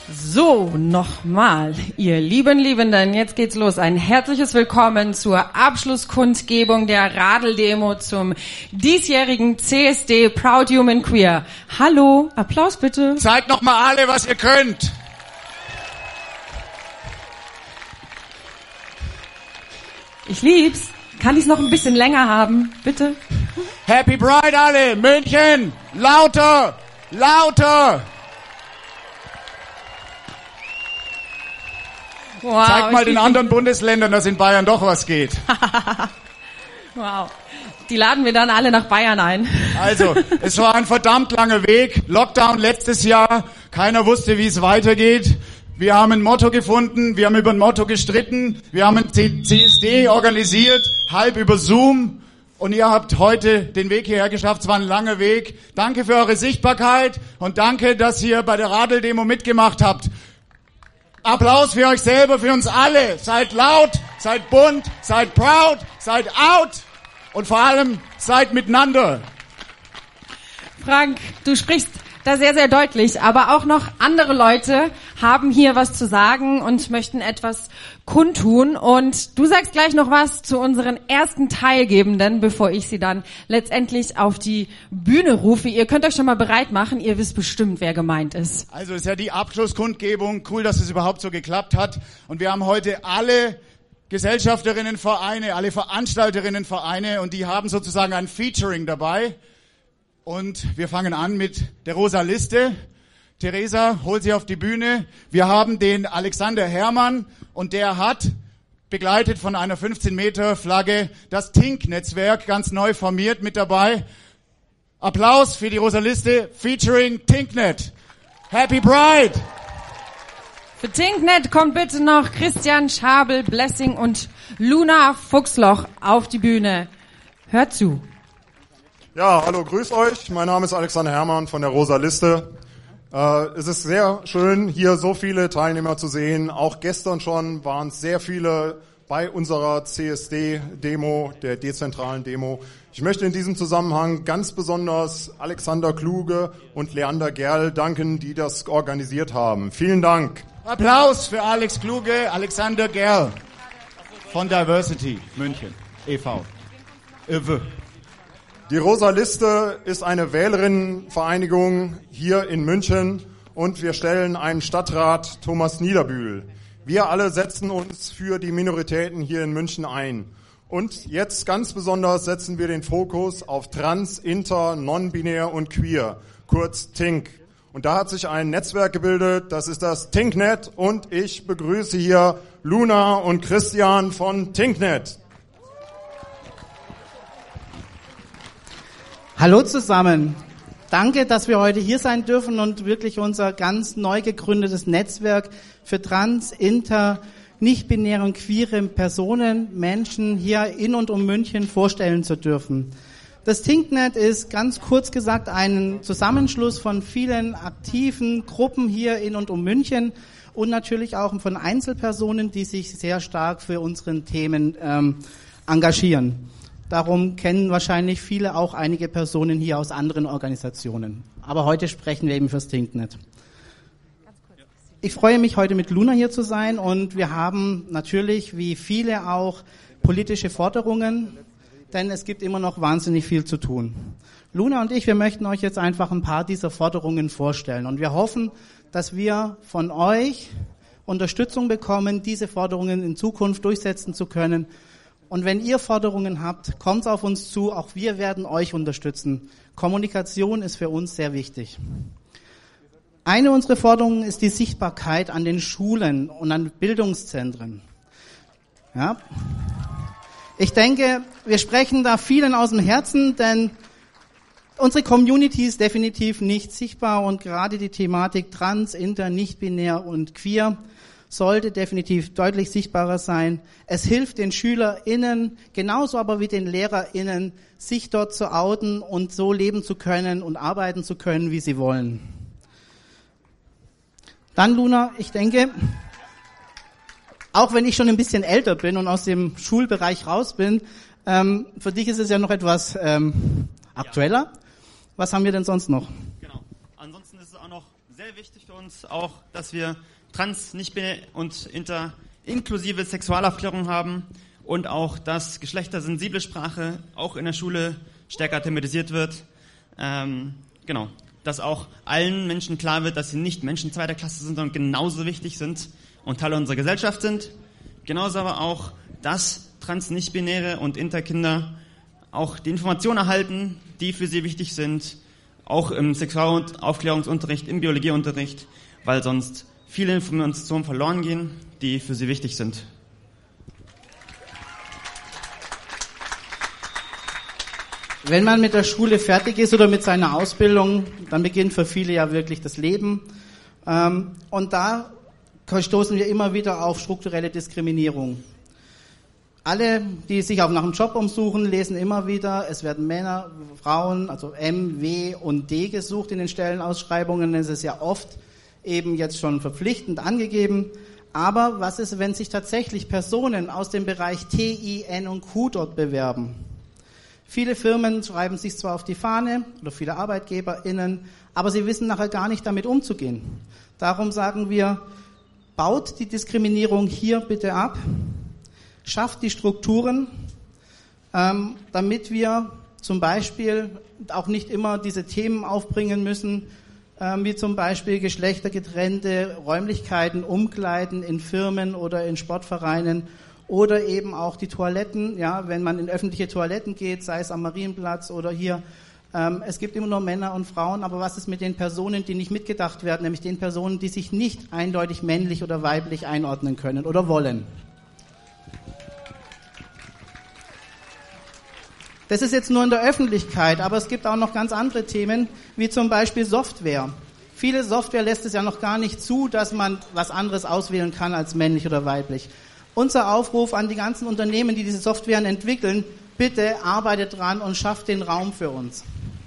So, nochmal, ihr Liebenden, jetzt geht's los. Ein herzliches Willkommen zur Abschlusskundgebung der Radeldemo zum diesjährigen CSD Proud Human Queer. Hallo, Applaus bitte. Zeigt noch mal alle, was ihr könnt. Ich lieb's. Kann ich's noch ein bisschen länger haben, bitte? Happy Pride alle, München, lauter, lauter. Wow, Zeigt mal den anderen Bundesländern, dass in Bayern doch was geht. Wow. Die laden wir dann alle nach Bayern ein. Also, es war ein verdammt langer Weg. Lockdown letztes Jahr. Keiner wusste, wie es weitergeht. Wir haben ein Motto gefunden. Wir haben über ein Motto gestritten. Wir haben ein CSD organisiert, halb über Zoom. Und ihr habt heute den Weg hierher geschafft. Es war ein langer Weg. Danke für eure Sichtbarkeit und danke, dass ihr bei der Radeldemo mitgemacht habt. Applaus für euch selber, für uns alle. Seid laut, seid bunt, seid proud, seid out und vor allem seid miteinander. Frank, du sprichst da sehr, sehr deutlich, aber auch noch andere Leute haben hier was zu sagen und möchten etwas kundtun. Und du sagst gleich noch was zu unseren ersten Teilgebenden, bevor ich sie dann letztendlich auf die Bühne rufe. Ihr könnt euch schon mal bereit machen, ihr wisst bestimmt, wer gemeint ist. Also ist ja die Abschlusskundgebung. Cool, dass es überhaupt so geklappt hat. Und wir haben heute alle Gesellschafterinnenvereine, alle Veranstalterinnenvereine und die haben sozusagen ein Featuring dabei. Und wir fangen an mit der Rosa Liste. Theresa, hol sie auf die Bühne. Wir haben den Alexander Herrmann und der hat, begleitet von einer 15-Meter-Flagge, das Tink-Netzwerk ganz neu formiert mit dabei. Applaus für die Rosa Liste featuring Tinknet. Happy Pride! Für Tinknet kommt bitte noch Christian Schabel-Blessing und Luna Fuchsloch auf die Bühne. Hört zu. Ja, hallo, grüß euch. Mein Name ist Alexander Herrmann von der Rosa Liste. Es ist sehr schön, hier so viele Teilnehmer zu sehen. Auch gestern schon waren es sehr viele bei unserer CSD-Demo, der dezentralen Demo. Ich möchte in diesem Zusammenhang ganz besonders Alexander Kluge und Leander Gerl danken, die das organisiert haben. Vielen Dank. Applaus für Alex Kluge, Alexander Gerl von Diversity München e.V. Die Rosa Liste ist eine Wählerinnenvereinigung hier in München und wir stellen einen Stadtrat Thomas Niederbühl. Wir alle setzen uns für die Minoritäten hier in München ein. Und jetzt ganz besonders setzen wir den Fokus auf Trans, Inter, Non-Binär und Queer, kurz TINK. Und da hat sich ein Netzwerk gebildet, das ist das Tinknet und ich begrüße hier Luna und Christian von Tinknet. Hallo zusammen. Danke, dass wir heute hier sein dürfen und wirklich unser ganz neu gegründetes Netzwerk für trans, inter, nicht-binäre und queere Personen, Menschen hier in und um München vorstellen zu dürfen. Das Tinknet ist ganz kurz gesagt ein Zusammenschluss von vielen aktiven Gruppen hier in und um München und natürlich auch von Einzelpersonen, die sich sehr stark für unsere Themen engagieren. Darum kennen wahrscheinlich viele auch einige Personen hier aus anderen Organisationen. Aber heute sprechen wir eben fürs Tinknet. Ich freue mich, heute mit Luna hier zu sein und wir haben natürlich, wie viele auch, politische Forderungen, denn es gibt immer noch wahnsinnig viel zu tun. Luna und ich, wir möchten euch jetzt einfach ein paar dieser Forderungen vorstellen und wir hoffen, dass wir von euch Unterstützung bekommen, diese Forderungen in Zukunft durchsetzen zu können. Und wenn ihr Forderungen habt, kommt auf uns zu, auch wir werden euch unterstützen. Kommunikation ist für uns sehr wichtig. Eine unserer Forderungen ist die Sichtbarkeit an den Schulen und an Bildungszentren. Ja. Ich denke, wir sprechen da vielen aus dem Herzen, denn unsere Community ist definitiv nicht sichtbar und gerade die Thematik trans, inter, nicht-binär und queer sollte definitiv deutlich sichtbarer sein. Es hilft den SchülerInnen, genauso aber wie den LehrerInnen, sich dort zu outen und so leben zu können und arbeiten zu können, wie sie wollen. Dann, Luna, ich denke, auch wenn ich schon ein bisschen älter bin und aus dem Schulbereich raus bin, für dich ist es ja noch etwas aktueller. Was haben wir denn sonst noch? Genau. Ansonsten ist es auch noch sehr wichtig für uns auch, dass wir trans-, nicht-binär und inklusive Sexualaufklärung haben und auch, dass geschlechtersensible Sprache auch in der Schule stärker thematisiert wird. Dass auch allen Menschen klar wird, dass sie nicht Menschen zweiter Klasse sind, sondern genauso wichtig sind und Teil unserer Gesellschaft sind. Genauso aber auch, dass trans-, nicht-binäre und Interkinder auch die Informationen erhalten, die für sie wichtig sind, auch im Sexualaufklärungsunterricht, im Biologieunterricht, weil sonst viele Informationen verloren gehen, die für sie wichtig sind. Wenn man mit der Schule fertig ist oder mit seiner Ausbildung, dann beginnt für viele ja wirklich das Leben. Und da stoßen wir immer wieder auf strukturelle Diskriminierung. Alle, die sich auch nach einem Job umsuchen, lesen immer wieder, es werden Männer, Frauen, also M, W und D gesucht in den Stellenausschreibungen. Es ist ja oft eben jetzt schon verpflichtend angegeben. Aber was ist, wenn sich tatsächlich Personen aus dem Bereich T, I, N und Q dort bewerben? Viele Firmen schreiben sich zwar auf die Fahne oder viele ArbeitgeberInnen, aber sie wissen nachher gar nicht damit umzugehen. Darum sagen wir, baut die Diskriminierung hier bitte ab. Schafft die Strukturen, damit wir zum Beispiel auch nicht immer diese Themen aufbringen müssen, wie zum Beispiel geschlechtergetrennte Räumlichkeiten, Umkleiden in Firmen oder in Sportvereinen oder eben auch die Toiletten, ja, wenn man in öffentliche Toiletten geht, sei es am Marienplatz oder hier. Es gibt immer nur Männer und Frauen, aber was ist mit den Personen, die nicht mitgedacht werden, nämlich den Personen, die sich nicht eindeutig männlich oder weiblich einordnen können oder wollen? Das ist jetzt nur in der Öffentlichkeit, aber es gibt auch noch ganz andere Themen, wie zum Beispiel Software. Viele Software lässt es ja noch gar nicht zu, dass man was anderes auswählen kann als männlich oder weiblich. Unser Aufruf an die ganzen Unternehmen, die diese Softwaren entwickeln, bitte arbeitet dran und schafft den Raum für uns.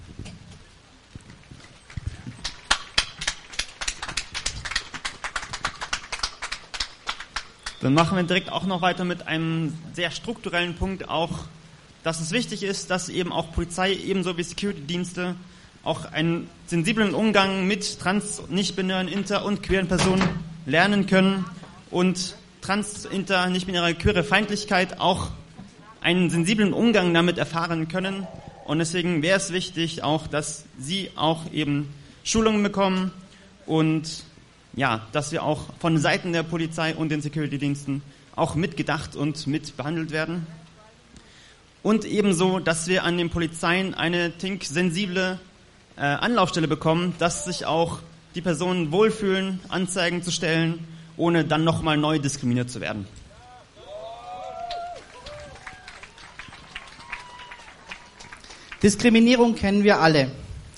Dann machen wir direkt auch noch weiter mit einem sehr strukturellen Punkt auch, dass es wichtig ist, dass eben auch Polizei ebenso wie Security-Dienste auch einen sensiblen Umgang mit trans-, nicht-binären, inter- und queeren Personen lernen können und trans-, inter-, nicht-binäre, queere Feindlichkeit auch einen sensiblen Umgang damit erfahren können. Und deswegen wäre es wichtig auch, dass sie auch eben Schulungen bekommen und ja, dass wir auch von Seiten der Polizei und den Security-Diensten auch mitgedacht und mit behandelt werden. Und ebenso, dass wir an den Polizeien eine sensible Anlaufstelle bekommen, dass sich auch die Personen wohlfühlen, Anzeigen zu stellen, ohne dann nochmal neu diskriminiert zu werden. Diskriminierung kennen wir alle.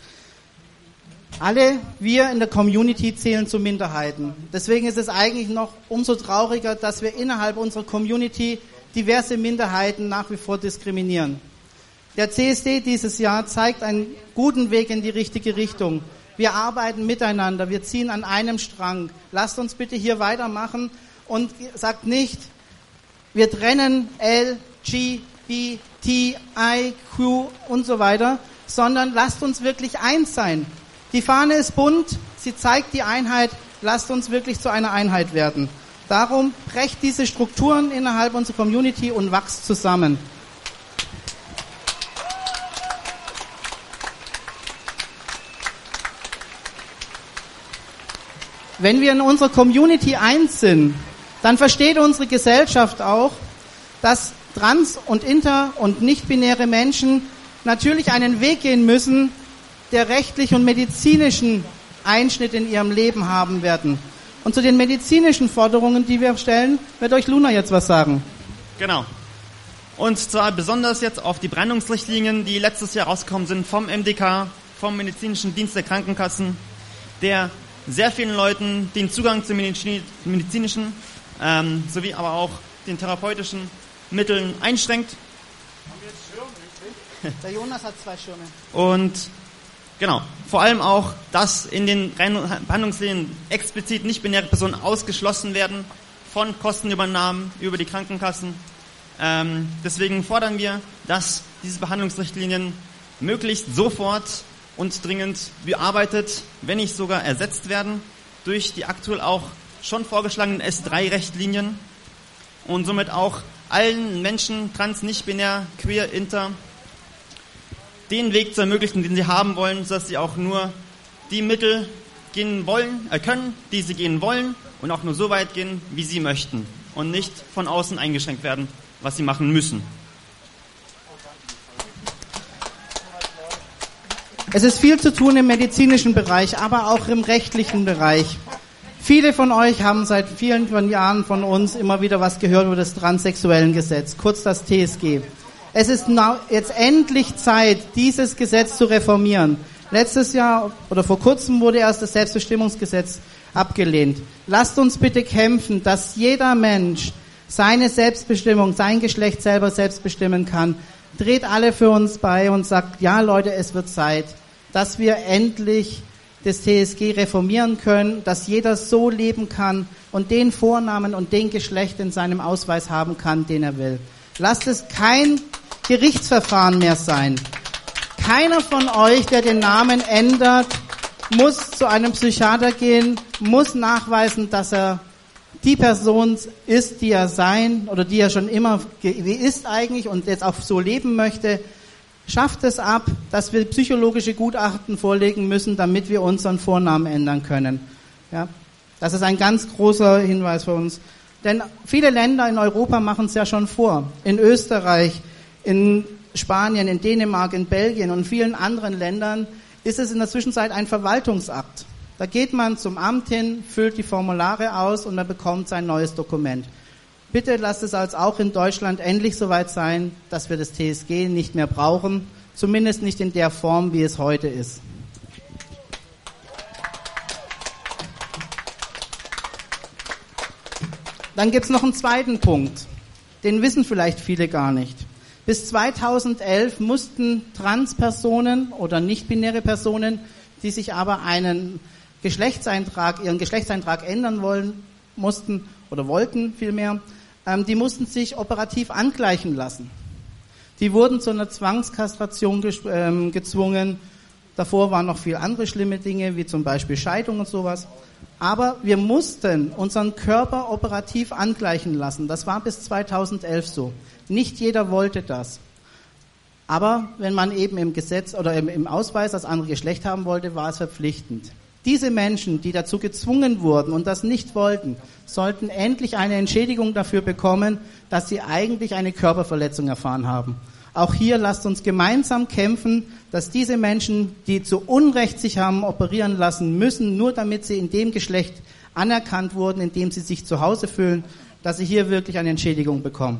Alle wir in der Community zählen zu Minderheiten. Deswegen ist es eigentlich noch umso trauriger, dass wir innerhalb unserer Community diverse Minderheiten nach wie vor diskriminieren. Der CSD dieses Jahr zeigt einen guten Weg in die richtige Richtung. Wir arbeiten miteinander, wir ziehen an einem Strang. Lasst uns bitte hier weitermachen und sagt nicht, wir trennen L, G, B, T, I, Q und so weiter, sondern lasst uns wirklich eins sein. Die Fahne ist bunt, sie zeigt die Einheit, lasst uns wirklich zu einer Einheit werden. Darum brecht diese Strukturen innerhalb unserer Community und wachst zusammen. Wenn wir in unserer Community eins sind, dann versteht unsere Gesellschaft auch, dass trans- und inter- und nicht-binäre Menschen natürlich einen Weg gehen müssen, der rechtlich und medizinischen Einschnitt in ihrem Leben haben werden. Und zu den medizinischen Forderungen, die wir stellen, wird euch Luna jetzt was sagen. Genau. Und zwar besonders jetzt auf die Brandungsrichtlinien, die letztes Jahr rausgekommen sind vom MDK, vom Medizinischen Dienst der Krankenkassen, der sehr vielen Leuten den Zugang zu medizinischen sowie aber auch den therapeutischen Mitteln einschränkt. Der Jonas hat 2 Schirme. Und genau, vor allem auch, dass in den Behandlungslinien explizit nicht-binäre Personen ausgeschlossen werden von Kostenübernahmen über die Krankenkassen. Deswegen fordern wir, dass diese Behandlungsrichtlinien möglichst sofort und dringend bearbeitet, wenn nicht sogar ersetzt werden durch die aktuell auch schon vorgeschlagenen S3-Richtlinien und somit auch allen Menschen, trans, nicht binär, queer, inter, den Weg zu ermöglichen, den sie haben wollen, sodass sie auch nur die Mittel gehen können, die sie gehen wollen und auch nur so weit gehen, wie sie möchten und nicht von außen eingeschränkt werden, was sie machen müssen. Es ist viel zu tun im medizinischen Bereich, aber auch im rechtlichen Bereich. Viele von euch haben seit vielen Jahren von uns immer wieder was gehört über das Transsexuellengesetz, kurz das TSG. Es ist jetzt endlich Zeit, dieses Gesetz zu reformieren. Letztes Jahr oder vor kurzem wurde erst das Selbstbestimmungsgesetz abgelehnt. Lasst uns bitte kämpfen, dass jeder Mensch seine Selbstbestimmung, sein Geschlecht selber selbst bestimmen kann. Dreht alle für uns bei und sagt, ja Leute, es wird Zeit, dass wir endlich das TSG reformieren können, dass jeder so leben kann und den Vornamen und den Geschlecht in seinem Ausweis haben kann, den er will. Lasst es kein Gerichtsverfahren mehr sein. Keiner von euch, der den Namen ändert, muss zu einem Psychiater gehen, muss nachweisen, dass er die Person ist, die er sein oder die er schon immer ist eigentlich und jetzt auch so leben möchte. Schafft es ab, dass wir psychologische Gutachten vorlegen müssen, damit wir unseren Vornamen ändern können. Ja, das ist ein ganz großer Hinweis für uns. Denn viele Länder in Europa machen es ja schon vor. In Österreich, in Spanien, in Dänemark, in Belgien und vielen anderen Ländern ist es in der Zwischenzeit ein Verwaltungsakt. Da geht man zum Amt hin, füllt die Formulare aus und man bekommt sein neues Dokument. Bitte lasst es als auch in Deutschland endlich soweit sein, dass wir das TSG nicht mehr brauchen, zumindest nicht in der Form, wie es heute ist. Dann gibt's noch einen zweiten Punkt, den wissen vielleicht viele gar nicht. Bis 2011 mussten Transpersonen oder nicht-binäre Personen, die sich aber ihren Geschlechtseintrag ändern wollten vielmehr, die mussten sich operativ angleichen lassen. Die wurden zu einer Zwangskastration gezwungen. Davor waren noch viel andere schlimme Dinge, wie zum Beispiel Scheidung und sowas. Aber wir mussten unseren Körper operativ angleichen lassen. Das war bis 2011 so. Nicht jeder wollte das. Aber wenn man eben im Gesetz oder im Ausweis das andere Geschlecht haben wollte, war es verpflichtend. Diese Menschen, die dazu gezwungen wurden und das nicht wollten, sollten endlich eine Entschädigung dafür bekommen, dass sie eigentlich eine Körperverletzung erfahren haben. Auch hier lasst uns gemeinsam kämpfen, dass diese Menschen, die zu Unrecht sich haben operieren lassen müssen, nur damit sie in dem Geschlecht anerkannt wurden, in dem sie sich zu Hause fühlen, dass sie hier wirklich eine Entschädigung bekommen.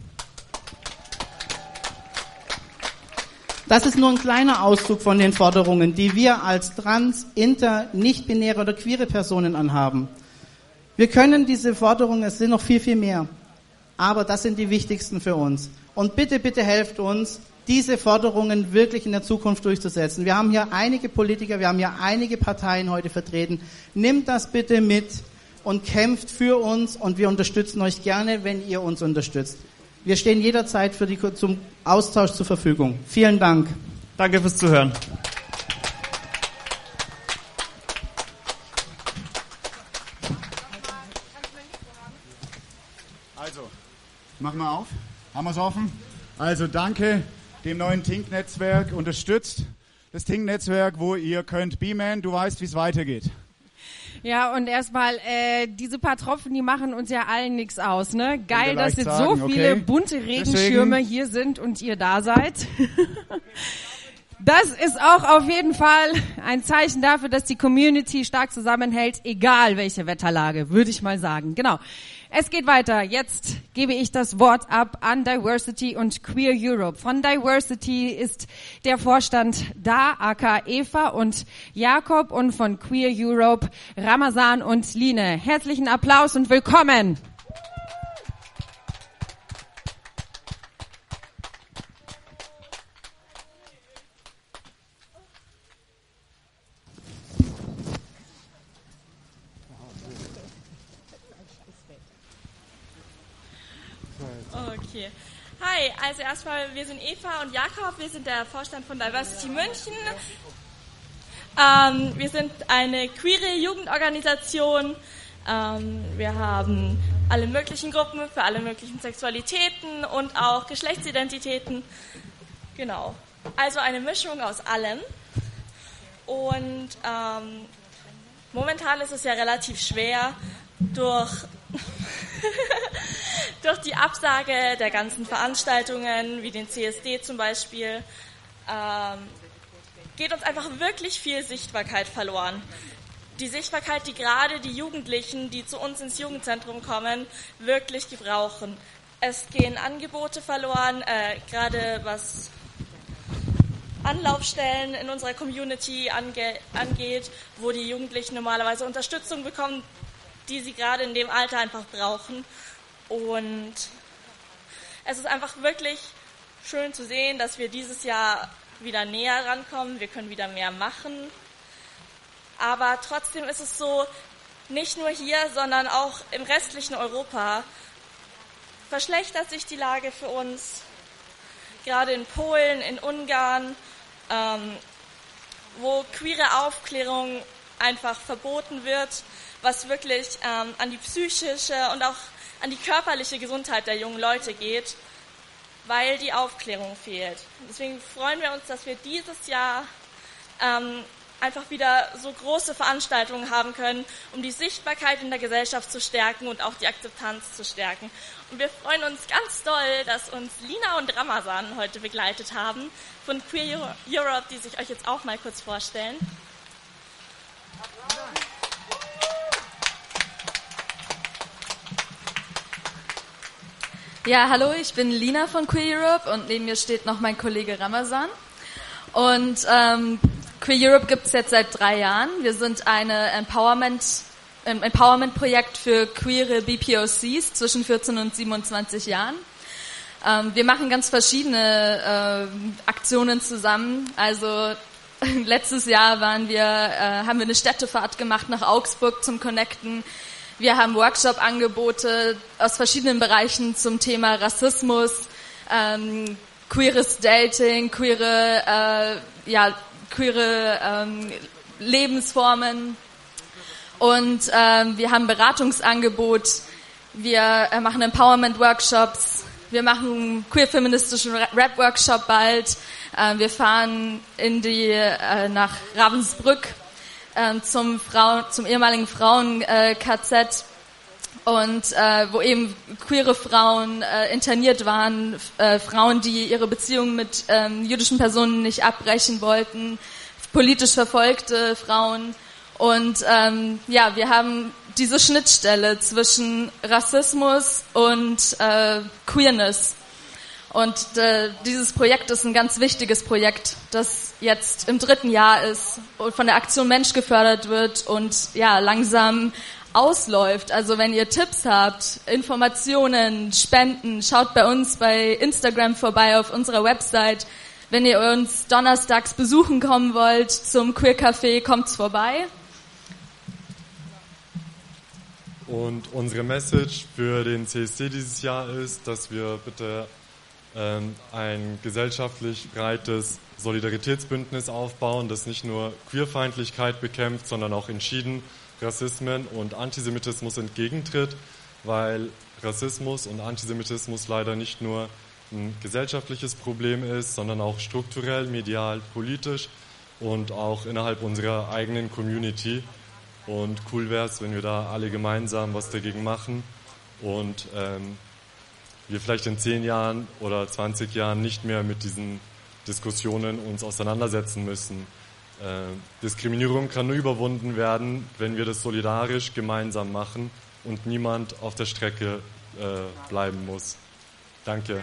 Das ist nur ein kleiner Auszug von den Forderungen, die wir als trans, inter, nicht-binäre oder queere Personen anhaben. Wir können diese Forderungen, es sind noch viel, viel mehr, aber das sind die wichtigsten für uns. Und bitte, bitte helft uns, diese Forderungen wirklich in der Zukunft durchzusetzen. Wir haben hier einige Politiker, wir haben hier einige Parteien heute vertreten. Nimmt das bitte mit und kämpft für uns und wir unterstützen euch gerne, wenn ihr uns unterstützt. Wir stehen jederzeit zum Austausch zur Verfügung. Vielen Dank. Danke fürs Zuhören. Also, machen wir auf. Haben wir es offen? Also danke dem neuen Think-Netzwerk. Unterstützt das Think-Netzwerk, wo ihr könnt. B-Man, du weißt, wie es weitergeht. Ja, und erstmal, diese paar Tropfen, die machen uns ja allen nichts aus, ne? Geil, dass jetzt sagen, so viele okay. bunte Regenschirme hier sind und ihr da seid. Das ist auch auf jeden Fall ein Zeichen dafür, dass die Community stark zusammenhält, egal welche Wetterlage, würde ich mal sagen. Genau. Es geht weiter. Jetzt gebe ich das Wort ab an Diversity und Queer Europe. Von Diversity ist der Vorstand da, aka Eva und Jakob, und von Queer Europe Ramazan und Line. Herzlichen Applaus und willkommen. Okay. Hi, also erstmal, wir sind Eva und Jakob, wir sind der Vorstand von Diversity München Wir sind eine queere Jugendorganisation. Wir haben alle möglichen Gruppen für alle möglichen Sexualitäten und auch Geschlechtsidentitäten. Genau. Also eine Mischung aus allem. Und momentan ist es ja relativ schwer, durch die Absage der ganzen Veranstaltungen, wie den CSD zum Beispiel, geht uns einfach wirklich viel Sichtbarkeit verloren. Die Sichtbarkeit, die gerade die Jugendlichen, die zu uns ins Jugendzentrum kommen, wirklich gebrauchen. Es gehen Angebote verloren, gerade was Anlaufstellen in unserer Community angeht, wo die Jugendlichen normalerweise Unterstützung bekommen, die sie gerade in dem Alter einfach brauchen. Und es ist einfach wirklich schön zu sehen, dass wir dieses Jahr wieder näher rankommen. Wir können wieder mehr machen. Aber trotzdem ist es so, nicht nur hier, sondern auch im restlichen Europa verschlechtert sich die Lage für uns. Gerade in Polen, in Ungarn, wo queere Aufklärung einfach verboten wird, was wirklich an die psychische und auch an die körperliche Gesundheit der jungen Leute geht, weil die Aufklärung fehlt. Deswegen freuen wir uns, dass wir dieses Jahr einfach wieder so große Veranstaltungen haben können, um die Sichtbarkeit in der Gesellschaft zu stärken und auch die Akzeptanz zu stärken. Und wir freuen uns ganz doll, dass uns Lina und Ramazan heute begleitet haben von Queer Europe, die sich euch jetzt auch mal kurz vorstellen. Ja, hallo, ich bin Lina von Queer Europe und neben mir steht noch mein Kollege Ramazan. Und Queer Europe gibt es jetzt seit 3 Jahren. Wir sind ein Empowerment-Projekt für queere BPOCs zwischen 14 und 27 Jahren. Wir machen ganz verschiedene Aktionen zusammen. Also letztes Jahr haben wir eine Städtefahrt gemacht nach Augsburg zum Connecten. Wir haben Workshop-Angebote aus verschiedenen Bereichen zum Thema Rassismus, queeres Dating, queere Lebensformen. Und wir haben Beratungsangebot, wir machen Empowerment-Workshops, wir machen einen queer-feministischen Rap-Workshop bald, wir fahren nach Ravensbrück zum ehemaligen Frauen-KZ und wo eben queere Frauen interniert waren, Frauen, die ihre Beziehungen mit jüdischen Personen nicht abbrechen wollten, politisch verfolgte Frauen. Und wir haben diese Schnittstelle zwischen Rassismus und Queerness. Und dieses Projekt ist ein ganz wichtiges Projekt, das jetzt im 3. Jahr ist und von der Aktion Mensch gefördert wird und ja langsam ausläuft. Also wenn ihr Tipps habt, Informationen, Spenden, schaut bei uns bei Instagram vorbei auf unserer Website. Wenn ihr uns donnerstags besuchen kommen wollt zum Queer Café, kommt's vorbei. Und unsere Message für den CSD dieses Jahr ist, dass wir bitte ein gesellschaftlich breites Solidaritätsbündnis aufbauen, das nicht nur Queerfeindlichkeit bekämpft, sondern auch entschieden Rassismen und Antisemitismus entgegentritt, weil Rassismus und Antisemitismus leider nicht nur ein gesellschaftliches Problem ist, sondern auch strukturell, medial, politisch und auch innerhalb unserer eigenen Community. Und cool wäre es, wenn wir da alle gemeinsam was dagegen machen und wir vielleicht in 10 Jahren oder 20 Jahren nicht mehr mit diesen Diskussionen uns auseinandersetzen müssen. Diskriminierung kann nur überwunden werden, wenn wir das solidarisch gemeinsam machen und niemand auf der Strecke bleiben muss. Danke.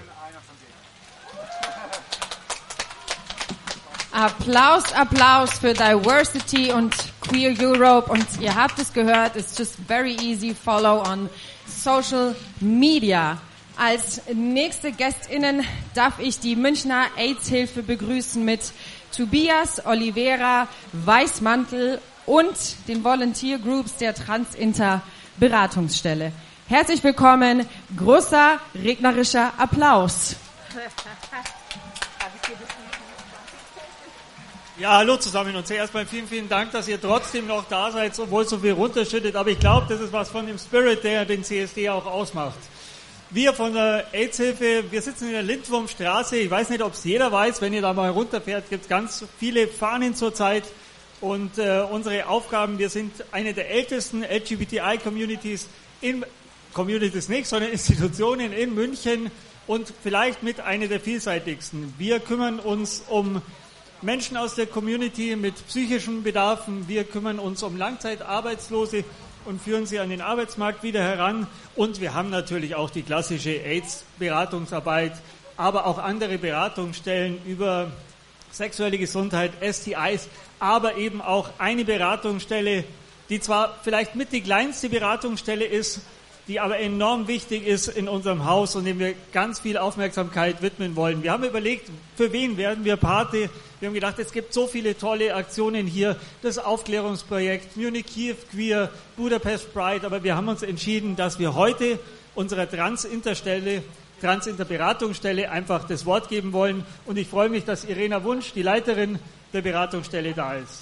Applaus für Diversity und Queer Europe. Und ihr habt es gehört, it's just very easy, follow on social media. Als nächste GästInnen darf ich die Münchner AIDS-Hilfe begrüßen mit Tobias Oliveira Weißmantel und den Volunteer Groups der Trans-Inter-Beratungsstelle. Herzlich willkommen, großer regnerischer Applaus. Ja, hallo zusammen und zuerst mal vielen, vielen Dank, dass ihr trotzdem noch da seid, obwohl so viel runterschüttet. Aber ich glaube, das ist was von dem Spirit, der den CSD auch ausmacht. Wir von der AIDS-Hilfe, wir sitzen in der Lindwurmstraße. Ich weiß nicht, ob es jeder weiß. Wenn ihr da mal runterfährt, gibt es ganz viele Fahnen zurzeit. Und unsere Aufgaben, wir sind eine der ältesten LGBTI-Communities sondern Institutionen in München und vielleicht mit einer der vielseitigsten. Wir kümmern uns um Menschen aus der Community mit psychischen Bedarfen. Wir kümmern uns um Langzeitarbeitslose und führen sie an den Arbeitsmarkt wieder heran. Und wir haben natürlich auch die klassische AIDS-Beratungsarbeit, aber auch andere Beratungsstellen über sexuelle Gesundheit, STIs, aber eben auch eine Beratungsstelle, die zwar vielleicht mit die kleinste Beratungsstelle ist, die aber enorm wichtig ist in unserem Haus und dem wir ganz viel Aufmerksamkeit widmen wollen. Wir haben überlegt, für wen werden wir Pate? Wir haben gedacht, es gibt so viele tolle Aktionen hier, das Aufklärungsprojekt, Munich Kiev Queer, Budapest Pride, aber wir haben uns entschieden, dass wir heute unserer Trans-Inter-Beratungsstelle einfach das Wort geben wollen und ich freue mich, dass Irena Wunsch, die Leiterin der Beratungsstelle, da ist.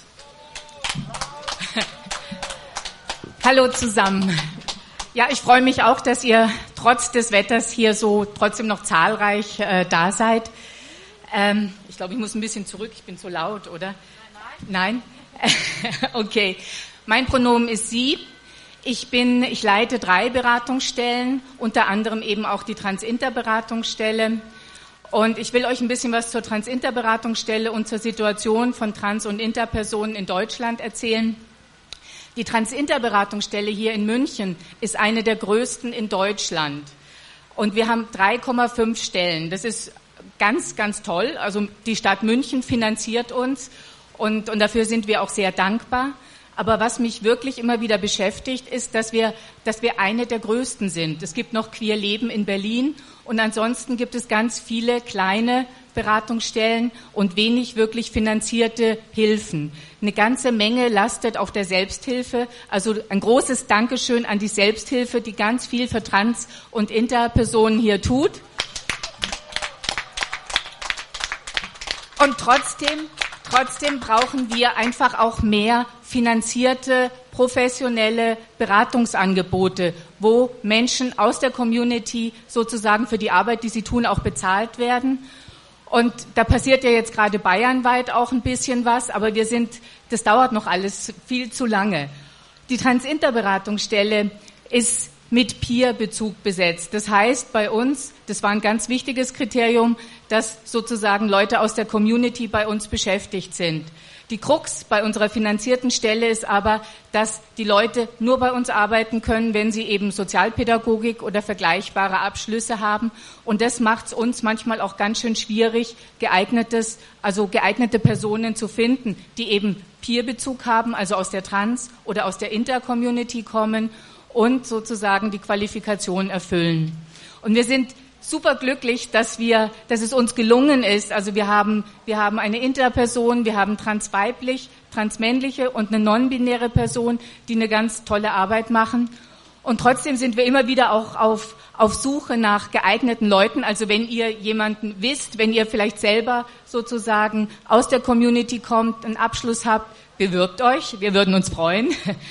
Hallo zusammen. Ja, ich freue mich auch, dass ihr trotz des Wetters hier so trotzdem noch zahlreich da seid. Ich glaube, ich muss ein bisschen zurück, ich bin zu laut, oder? Nein? Okay. Mein Pronomen ist sie. Ich leite 3 Beratungsstellen, unter anderem eben auch die Trans-Inter-Beratungsstelle. Und ich will euch ein bisschen was zur Trans-Inter-Beratungsstelle und zur Situation von Trans- und Interpersonen in Deutschland erzählen. Die Trans-Inter-Beratungsstelle hier in München ist eine der größten in Deutschland. Und wir haben 3,5 Stellen. Das ist ganz, ganz toll. Also die Stadt München finanziert uns und dafür sind wir auch sehr dankbar. Aber was mich wirklich immer wieder beschäftigt, ist, dass wir eine der größten sind. Es gibt noch Queer Leben in Berlin und ansonsten gibt es ganz viele kleine Beratungsstellen und wenig wirklich finanzierte Hilfen. Eine ganze Menge lastet auf der Selbsthilfe. Also ein großes Dankeschön an die Selbsthilfe, die ganz viel für Trans- und Interpersonen hier tut. Und trotzdem brauchen wir einfach auch mehr finanzierte, professionelle Beratungsangebote, wo Menschen aus der Community sozusagen für die Arbeit, die sie tun, auch bezahlt werden. Und da passiert ja jetzt gerade bayernweit auch ein bisschen was, aber das dauert noch alles viel zu lange. Die Trans-Inter-Beratungsstelle ist mit Peer-Bezug besetzt. Das heißt bei uns, das war ein ganz wichtiges Kriterium, dass sozusagen Leute aus der Community bei uns beschäftigt sind. Die Krux bei unserer finanzierten Stelle ist aber, dass die Leute nur bei uns arbeiten können, wenn sie eben Sozialpädagogik oder vergleichbare Abschlüsse haben. Und das macht es uns manchmal auch ganz schön schwierig, geeignete Personen zu finden, die eben Peer-Bezug haben, also aus der Trans- oder aus der Inter-Community kommen und sozusagen die Qualifikation erfüllen. Und wir sind super glücklich, dass es uns gelungen ist. Also wir haben eine Interperson, wir haben transweiblich, transmännliche und eine non-binäre Person, die eine ganz tolle Arbeit machen. Und trotzdem sind wir immer wieder auch auf Suche nach geeigneten Leuten. Also wenn ihr jemanden wisst, wenn ihr vielleicht selber sozusagen aus der Community kommt, einen Abschluss habt, bewirbt euch. Wir würden uns freuen.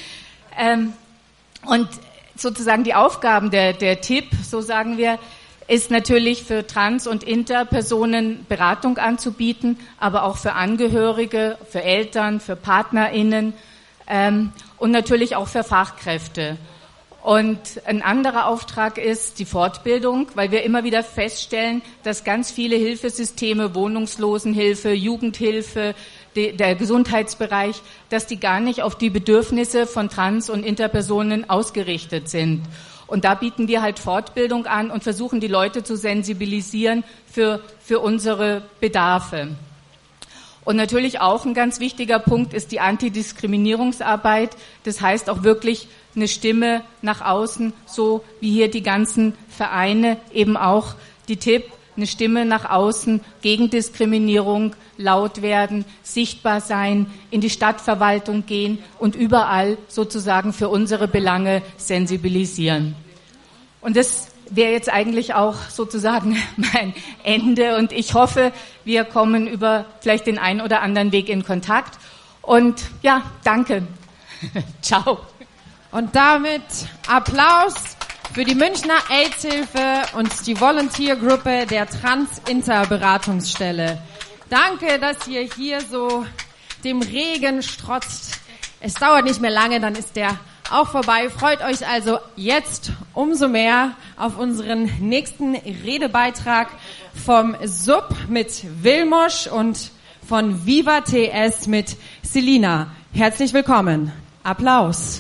Und sozusagen die Aufgaben, der Tipp, so sagen wir, ist natürlich für Trans- und Interpersonen Beratung anzubieten, aber auch für Angehörige, für Eltern, für PartnerInnen und natürlich auch für Fachkräfte. Und ein anderer Auftrag ist die Fortbildung, weil wir immer wieder feststellen, dass ganz viele Hilfesysteme, Wohnungslosenhilfe, Jugendhilfe, der Gesundheitsbereich, dass die gar nicht auf die Bedürfnisse von Trans- und Interpersonen ausgerichtet sind. Und da bieten wir halt Fortbildung an und versuchen die Leute zu sensibilisieren für unsere Bedarfe. Und natürlich auch ein ganz wichtiger Punkt ist die Antidiskriminierungsarbeit. Das heißt auch wirklich eine Stimme nach außen, so wie hier die ganzen Vereine eben auch die Tipp, eine Stimme nach außen gegen Diskriminierung, laut werden, sichtbar sein, in die Stadtverwaltung gehen und überall sozusagen für unsere Belange sensibilisieren. Und das wäre jetzt eigentlich auch sozusagen mein Ende. Und ich hoffe, wir kommen über vielleicht den einen oder anderen Weg in Kontakt. Und ja, danke. Ciao. Und damit Applaus für die Münchner AIDS-Hilfe und die Volunteer-Gruppe der Trans-Inter-Beratungsstelle. Danke, dass ihr hier so dem Regen strotzt. Es dauert nicht mehr lange, dann ist der auch vorbei. Freut euch also jetzt umso mehr auf unseren nächsten Redebeitrag vom SUB mit Vilmos und von Viva TS mit Selina. Herzlich willkommen. Applaus.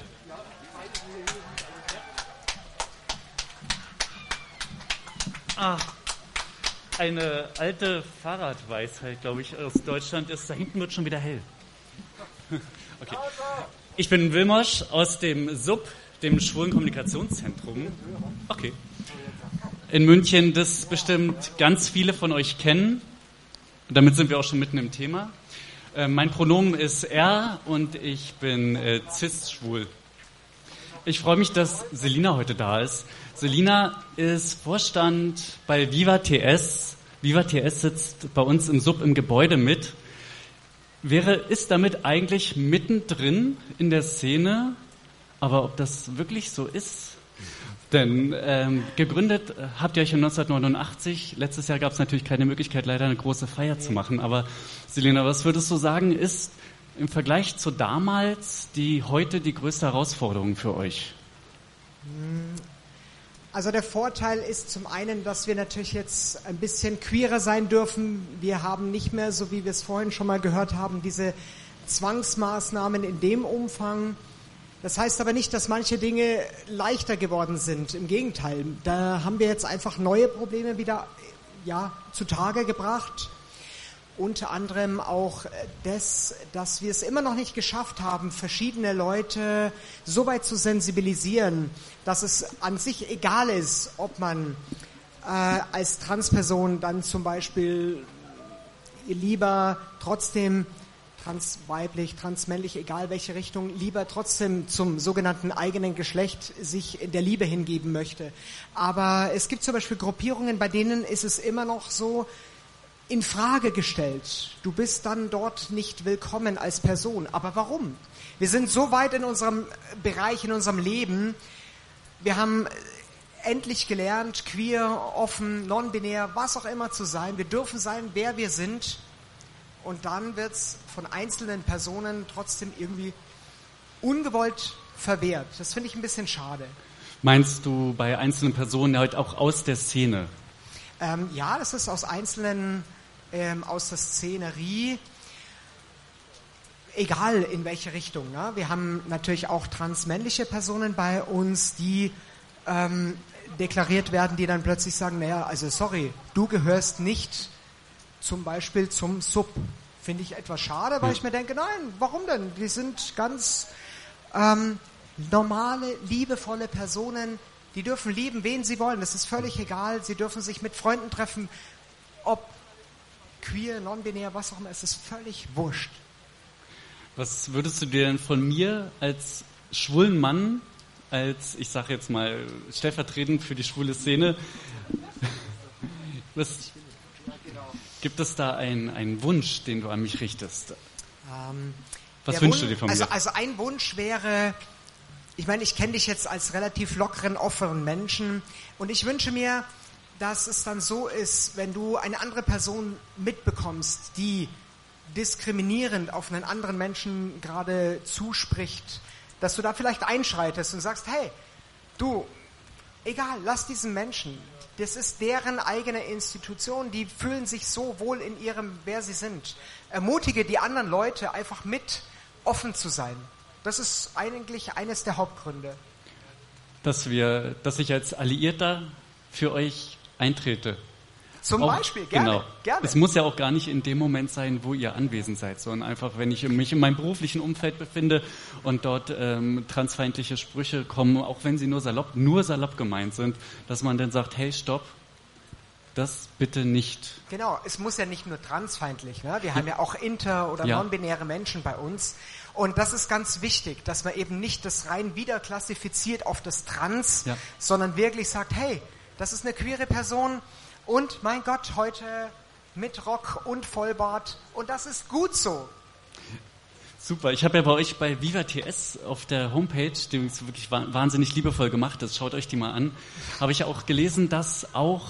Eine alte Fahrradweisheit, glaube ich, aus Deutschland ist, da hinten wird schon wieder hell. Okay. Ich bin Vilmos aus dem SUB, dem Schwulen Kommunikationszentrum. Okay. In München, das bestimmt ganz viele von euch kennen. Und damit sind wir auch schon mitten im Thema. Mein Pronomen ist er und ich bin cis-schwul. Ich freue mich, dass Selina heute da ist. Selina ist Vorstand bei Viva TS. Viva TS sitzt bei uns im SUB im Gebäude mit. Ist damit eigentlich mittendrin in der Szene, aber ob das wirklich so ist? Denn gegründet habt ihr euch 1989. Letztes Jahr gab es natürlich keine Möglichkeit, leider eine große Feier zu machen. Aber Selina, was würdest du sagen, ist im Vergleich zu damals heute die größte Herausforderung für euch? Also der Vorteil ist zum einen, dass wir natürlich jetzt ein bisschen queerer sein dürfen. Wir haben nicht mehr, so wie wir es vorhin schon mal gehört haben, diese Zwangsmaßnahmen in dem Umfang. Das heißt aber nicht, dass manche Dinge leichter geworden sind. Im Gegenteil, da haben wir jetzt einfach neue Probleme wieder zutage gebracht. Unter anderem auch dass wir es immer noch nicht geschafft haben, verschiedene Leute so weit zu sensibilisieren, dass es an sich egal ist, ob man als Transperson dann zum Beispiel lieber trotzdem transweiblich, transmännlich, egal welche Richtung, lieber trotzdem zum sogenannten eigenen Geschlecht sich in der Liebe hingeben möchte. Aber es gibt zum Beispiel Gruppierungen, bei denen ist es immer noch so in Frage gestellt. Du bist dann dort nicht willkommen als Person. Aber warum? Wir sind so weit in unserem Bereich, in unserem Leben. Wir haben endlich gelernt, queer, offen, non-binär, was auch immer zu sein. Wir dürfen sein, wer wir sind. Und dann wird es von einzelnen Personen trotzdem irgendwie ungewollt verwehrt. Das finde ich ein bisschen schade. Meinst du bei einzelnen Personen halt auch aus der Szene? Ja, das ist aus einzelnen, aus der Szenerie, egal in welche Richtung. Ne? Wir haben natürlich auch transmännliche Personen bei uns, die deklariert werden, die dann plötzlich sagen, naja, also sorry, du gehörst nicht zum Beispiel zum SUB. Finde ich etwas schade, weil ich mir denke, nein, warum denn? Die sind ganz normale, liebevolle Personen, die dürfen lieben, wen sie wollen. Das ist völlig egal. Sie dürfen sich mit Freunden treffen, ob queer, non-binär, was auch immer. Es ist völlig wurscht. Was würdest du dir denn von mir als schwulen Mann, als, ich sage jetzt mal, stellvertretend für die schwule Szene, gibt es da einen Wunsch, den du an mich richtest? Was wünschst du dir von mir? Also ein Wunsch wäre, ich meine, ich kenne dich jetzt als relativ lockeren, offenen Menschen und ich wünsche mir, dass es dann so ist, wenn du eine andere Person mitbekommst, die diskriminierend auf einen anderen Menschen gerade zuspricht, dass du da vielleicht einschreitest und sagst, hey, du, egal, lass diesen Menschen, das ist deren eigene Institution, die fühlen sich so wohl in ihrem, wer sie sind. Ermutige die anderen Leute, einfach mit offen zu sein. Das ist eigentlich eines der Hauptgründe. Dass ich als Alliierter für euch eintrete. Zum Beispiel, gerne. Es muss ja auch gar nicht in dem Moment sein, wo ihr anwesend seid, sondern einfach, wenn ich mich in meinem beruflichen Umfeld befinde und dort transfeindliche Sprüche kommen, auch wenn sie nur salopp gemeint sind, dass man dann sagt, hey, stopp, das bitte nicht. Genau, es muss ja nicht nur transfeindlich, ne? Wir haben ja auch inter- oder non-binäre Menschen bei uns. Und das ist ganz wichtig, dass man eben nicht das rein wieder klassifiziert auf das Trans, sondern wirklich sagt, hey, das ist eine queere Person und mein Gott, heute mit Rock und Vollbart und das ist gut so. Super, ich habe ja bei euch bei Viva TS auf der Homepage, die wirklich wahnsinnig liebevoll gemacht ist, schaut euch die mal an, habe ich ja auch gelesen, dass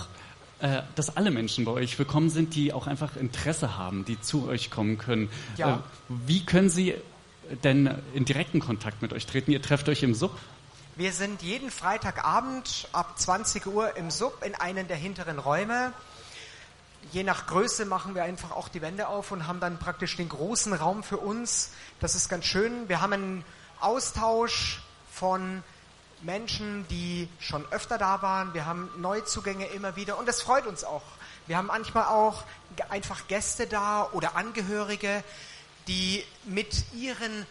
alle Menschen bei euch willkommen sind, die auch einfach Interesse haben, die zu euch kommen können. Ja. Wie können sie denn in direkten Kontakt mit euch treten? Ihr trefft euch im Sub? Wir sind jeden Freitagabend ab 20 Uhr im Sub in einen der hinteren Räume. Je nach Größe machen wir einfach auch die Wände auf und haben dann praktisch den großen Raum für uns. Das ist ganz schön. Wir haben einen Austausch von Menschen, die schon öfter da waren. Wir haben Neuzugänge immer wieder und das freut uns auch. Wir haben manchmal auch einfach Gäste da oder Angehörige, die mit ihren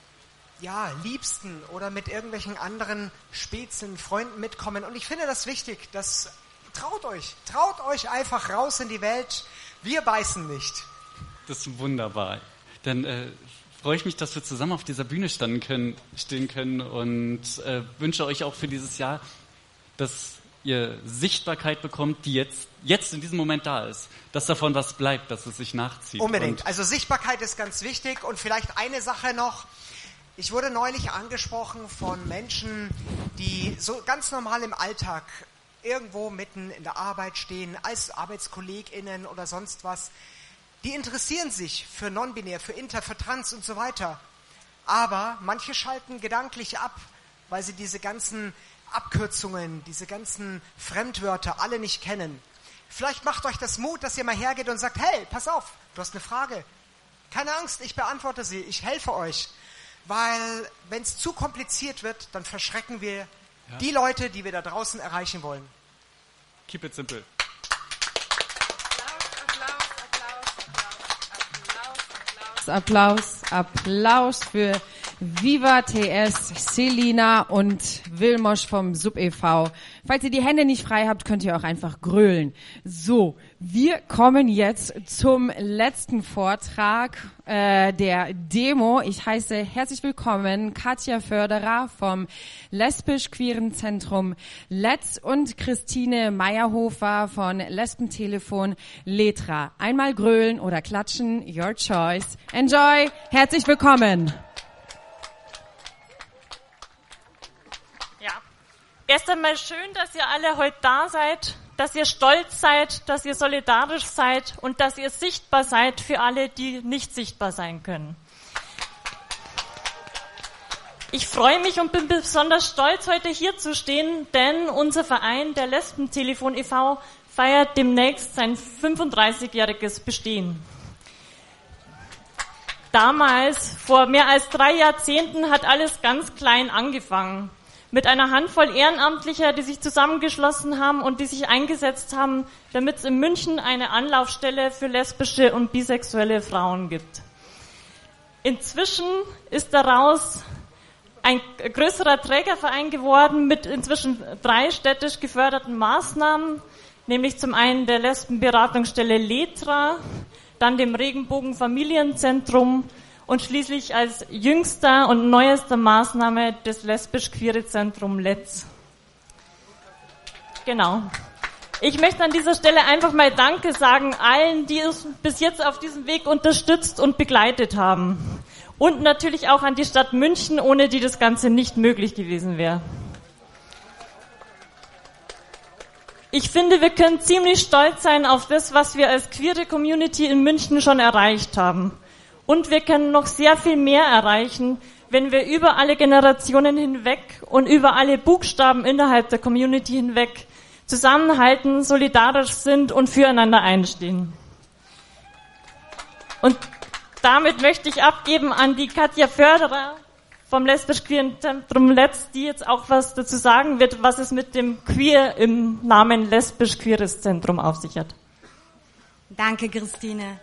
Liebsten oder mit irgendwelchen anderen Spätzeln, Freunden mitkommen. Und ich finde das wichtig, dass traut euch einfach raus in die Welt. Wir beißen nicht. Das ist wunderbar. Dann freue ich mich, dass wir zusammen auf dieser Bühne stehen können und wünsche euch auch für dieses Jahr, dass ihr Sichtbarkeit bekommt, die jetzt in diesem Moment da ist. Dass davon was bleibt, dass es sich nachzieht. Unbedingt. Also Sichtbarkeit ist ganz wichtig und vielleicht eine Sache noch. Ich wurde neulich angesprochen von Menschen, die so ganz normal im Alltag irgendwo mitten in der Arbeit stehen, als ArbeitskollegInnen oder sonst was. Die interessieren sich für non-binär, für inter, für trans und so weiter. Aber manche schalten gedanklich ab, weil sie diese ganzen Abkürzungen, diese ganzen Fremdwörter alle nicht kennen. Vielleicht macht euch das Mut, dass ihr mal hergeht und sagt, hey, pass auf, du hast eine Frage. Keine Angst, ich beantworte sie, ich helfe euch. Weil wenn es zu kompliziert wird, dann verschrecken wir die Leute, die wir da draußen erreichen wollen. Keep it simple. Applaus für Viva TS, Selina und Vilmos vom Sub e.V. Falls ihr die Hände nicht frei habt, könnt ihr auch einfach grölen. So, wir kommen jetzt zum letzten Vortrag der Demo. Ich heiße herzlich willkommen Katja Förderer vom Lesbisch-Queeren Zentrum Letz und Christine Meyerhofer von Lesbentelefon Letra. Einmal grölen oder klatschen, your choice. Enjoy, herzlich willkommen. Ja, erst einmal schön, dass ihr alle heute da seid, dass ihr stolz seid, dass ihr solidarisch seid und dass ihr sichtbar seid für alle, die nicht sichtbar sein können. Ich freue mich und bin besonders stolz, heute hier zu stehen, denn unser Verein, der Lesbentelefon e.V., feiert demnächst sein 35-jähriges Bestehen. Damals, vor mehr als 3 Jahrzehnten, hat alles ganz klein angefangen. Mit einer Handvoll Ehrenamtlicher, die sich zusammengeschlossen haben und die sich eingesetzt haben, damit es in München eine Anlaufstelle für lesbische und bisexuelle Frauen gibt. Inzwischen ist daraus ein größerer Trägerverein geworden mit inzwischen 3 städtisch geförderten Maßnahmen, nämlich zum einen der Lesbenberatungsstelle Letra, dann dem Regenbogen-Familienzentrum und schließlich als jüngster und neuester Maßnahme das lesbisch-queere Zentrum Letz. Genau. Ich möchte an dieser Stelle einfach mal Danke sagen allen, die uns bis jetzt auf diesem Weg unterstützt und begleitet haben. Und natürlich auch an die Stadt München, ohne die das Ganze nicht möglich gewesen wäre. Ich finde, wir können ziemlich stolz sein auf das, was wir als queere Community in München schon erreicht haben. Und wir können noch sehr viel mehr erreichen, wenn wir über alle Generationen hinweg und über alle Buchstaben innerhalb der Community hinweg zusammenhalten, solidarisch sind und füreinander einstehen. Und damit möchte ich abgeben an die Katja Förderer vom Lesbisch-Queeren Zentrum Letz, die jetzt auch was dazu sagen wird, was es mit dem Queer im Namen Lesbisch-Queeres Zentrum auf sich hat. Danke, Christine.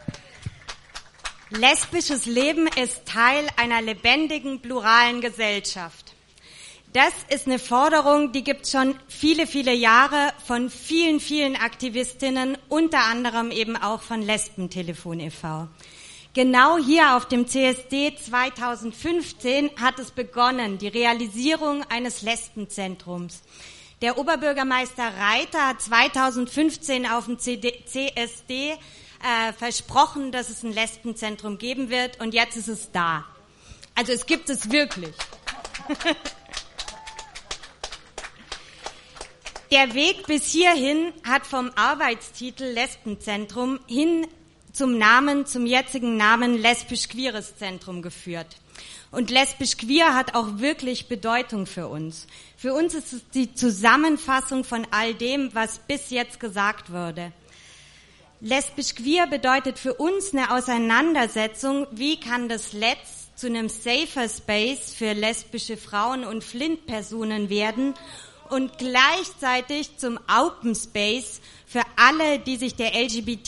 Lesbisches Leben ist Teil einer lebendigen, pluralen Gesellschaft. Das ist eine Forderung, die gibt es schon viele, viele Jahre von vielen, vielen Aktivistinnen, unter anderem eben auch von Lesbentelefon e.V. Genau hier auf dem CSD 2015 hat es begonnen, die Realisierung eines Lesbenzentrums. Der Oberbürgermeister Reiter hat 2015 auf dem CSD versprochen, dass es ein Lesbenzentrum geben wird, und jetzt ist es da. Also es gibt es wirklich. Der Weg bis hierhin hat vom Arbeitstitel Lesbenzentrum hin zum jetzigen Namen Lesbisch-Queeres Zentrum geführt. Und Lesbisch-Queer hat auch wirklich Bedeutung für uns. Für uns ist es die Zusammenfassung von all dem, was bis jetzt gesagt wurde. Lesbisch-Queer bedeutet für uns eine Auseinandersetzung, wie kann das Letz zu einem safer Space für lesbische Frauen und Flint-Personen werden und gleichzeitig zum Open Space für alle, die sich der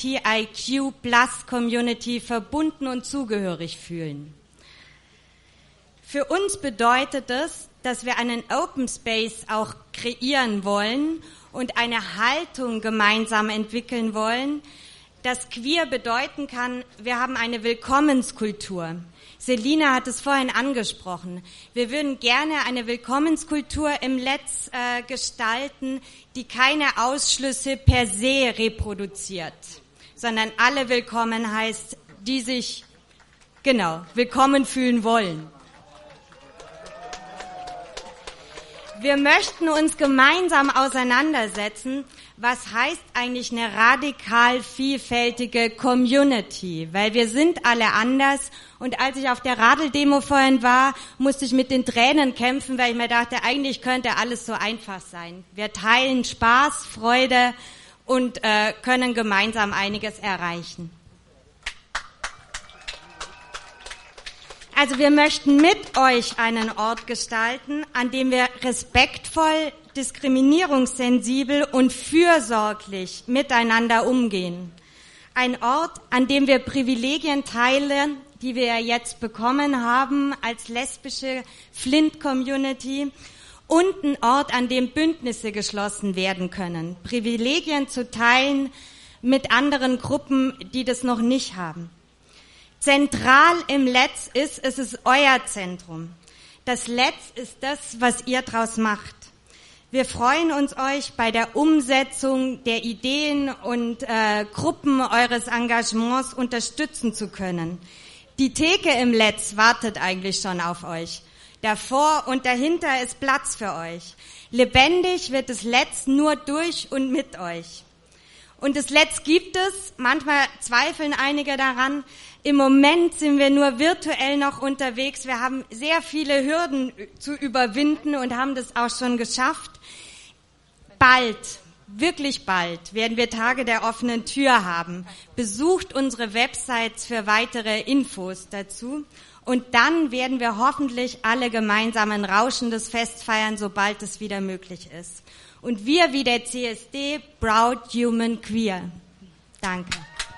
LGBTIQ+ verbunden und zugehörig fühlen. Für uns bedeutet es, dass wir einen Open Space auch kreieren wollen und eine Haltung gemeinsam entwickeln wollen, dass queer bedeuten kann, wir haben eine Willkommenskultur. Selina hat es vorhin angesprochen. Wir würden gerne eine Willkommenskultur im Letz gestalten, die keine Ausschlüsse per se reproduziert, sondern alle willkommen heißt, die sich, willkommen fühlen wollen. Wir möchten uns gemeinsam auseinandersetzen, was heißt eigentlich eine radikal vielfältige Community, weil wir sind alle anders, und als ich auf der Radeldemo vorhin war, musste ich mit den Tränen kämpfen, weil ich mir dachte, eigentlich könnte alles so einfach sein. Wir teilen Spaß, Freude und können gemeinsam einiges erreichen. Also wir möchten mit euch einen Ort gestalten, an dem wir respektvoll, diskriminierungssensibel und fürsorglich miteinander umgehen. Ein Ort, an dem wir Privilegien teilen, die wir jetzt bekommen haben als lesbische Flint-Community, und ein Ort, an dem Bündnisse geschlossen werden können, Privilegien zu teilen mit anderen Gruppen, die das noch nicht haben. Zentral im Letz ist, es ist euer Zentrum. Das Letz ist das, was ihr draus macht. Wir freuen uns, euch bei der Umsetzung der Ideen und Gruppen eures Engagements unterstützen zu können. Die Theke im Letz wartet eigentlich schon auf euch. Davor und dahinter ist Platz für euch. Lebendig wird das Letz nur durch und mit euch. Und das Letz gibt es, manchmal zweifeln einige daran. Im Moment sind wir nur virtuell noch unterwegs. Wir haben sehr viele Hürden zu überwinden und haben das auch schon geschafft. Bald, wirklich bald, werden wir Tage der offenen Tür haben. Besucht unsere Websites für weitere Infos dazu. Und dann werden wir hoffentlich alle gemeinsam ein rauschendes Fest feiern, sobald es wieder möglich ist. Und wir wie der CSD, Proud Human Queer. Danke.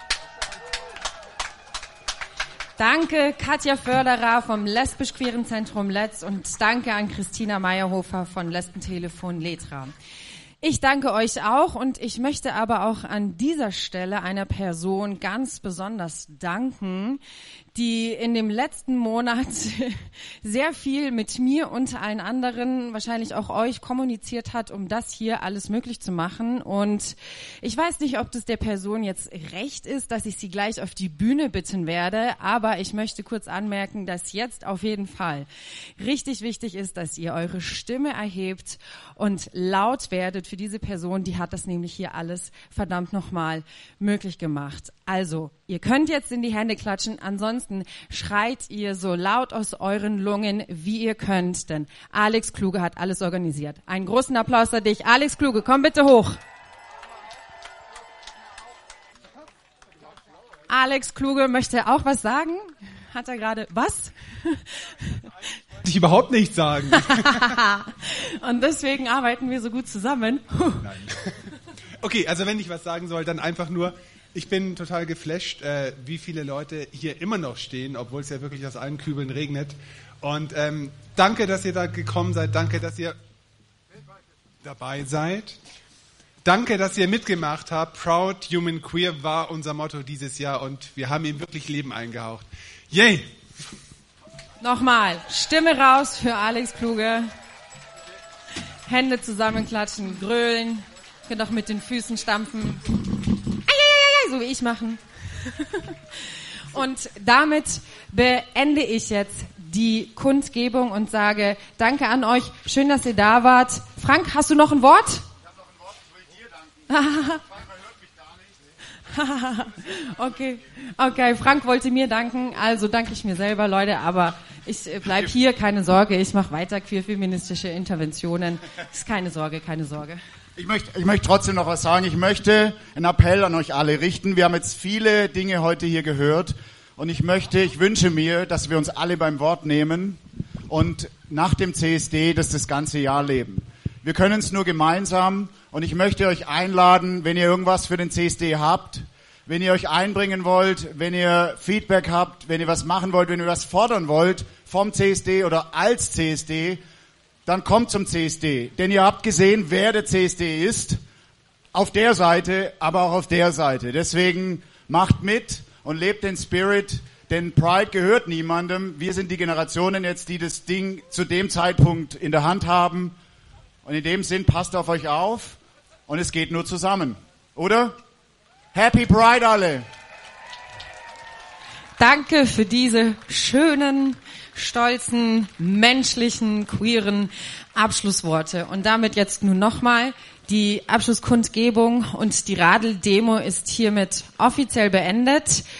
Danke Katja Förderer vom Lesbisch-Queeren Zentrum Letz und danke an Christina Meyerhofer von Lesbentelefon Letra. Ich danke euch auch, und ich möchte aber auch an dieser Stelle einer Person ganz besonders danken, die in dem letzten Monat sehr viel mit mir und allen anderen, wahrscheinlich auch euch, kommuniziert hat, um das hier alles möglich zu machen. Und ich weiß nicht, ob das der Person jetzt recht ist, dass ich sie gleich auf die Bühne bitten werde, aber ich möchte kurz anmerken, dass jetzt auf jeden Fall richtig wichtig ist, dass ihr eure Stimme erhebt und laut werdet für diese Person, die hat das nämlich hier alles verdammt nochmal möglich gemacht. Also, ihr könnt jetzt in die Hände klatschen, ansonsten schreit ihr so laut aus euren Lungen, wie ihr könnt, denn Alex Kluge hat alles organisiert. Einen großen Applaus an dich. Alex Kluge, komm bitte hoch. Alex Kluge möchte auch was sagen. Hat er gerade was? Ich überhaupt nicht sagen. Und deswegen arbeiten wir so gut zusammen. Nein. Okay, also wenn ich was sagen soll, dann einfach nur, ich bin total geflasht, wie viele Leute hier immer noch stehen, obwohl es ja wirklich aus allen Kübeln regnet Und danke, dass ihr da gekommen seid. Danke, dass ihr dabei seid. Danke, dass ihr mitgemacht habt. Proud Human Queer war unser Motto dieses Jahr und wir haben ihm wirklich Leben eingehaucht. Yay! Nochmal, Stimme raus für Alex Kluge. Hände zusammenklatschen, grölen. Könnt auch mit den Füßen stampfen. So wie ich machen. Und damit beende ich jetzt die Kundgebung und sage Danke an euch. Schön, dass ihr da wart. Frank, hast du noch ein Wort? Ich habe noch ein Wort. Ich will dir danken. Frank, man hört mich gar nicht. Okay, Frank wollte mir danken. Also danke ich mir selber, Leute. Aber ich bleib hier, keine Sorge. Ich mache weiter queer-feministische Interventionen. Ist keine Sorge. Ich möchte trotzdem noch was sagen. Ich möchte einen Appell an euch alle richten. Wir haben jetzt viele Dinge heute hier gehört. Und ich wünsche mir, dass wir uns alle beim Wort nehmen und nach dem CSD das ganze Jahr leben. Wir können es nur gemeinsam und ich möchte euch einladen, wenn ihr irgendwas für den CSD habt, wenn ihr euch einbringen wollt, wenn ihr Feedback habt, wenn ihr was machen wollt, wenn ihr was fordern wollt vom CSD oder als CSD, dann kommt zum CSD. Denn ihr habt gesehen, wer der CSD ist, auf der Seite, aber auch auf der Seite. Deswegen macht mit und lebt den Spirit, denn Pride gehört niemandem. Wir sind die Generationen jetzt, die das Ding zu dem Zeitpunkt in der Hand haben. Und in dem Sinn, passt auf euch auf und es geht nur zusammen. Oder? Happy Pride alle! Danke für diese schönen, stolzen, menschlichen, queeren Abschlussworte. Und damit jetzt nun nochmal. Die Abschlusskundgebung und die Radeldemo ist hiermit offiziell beendet.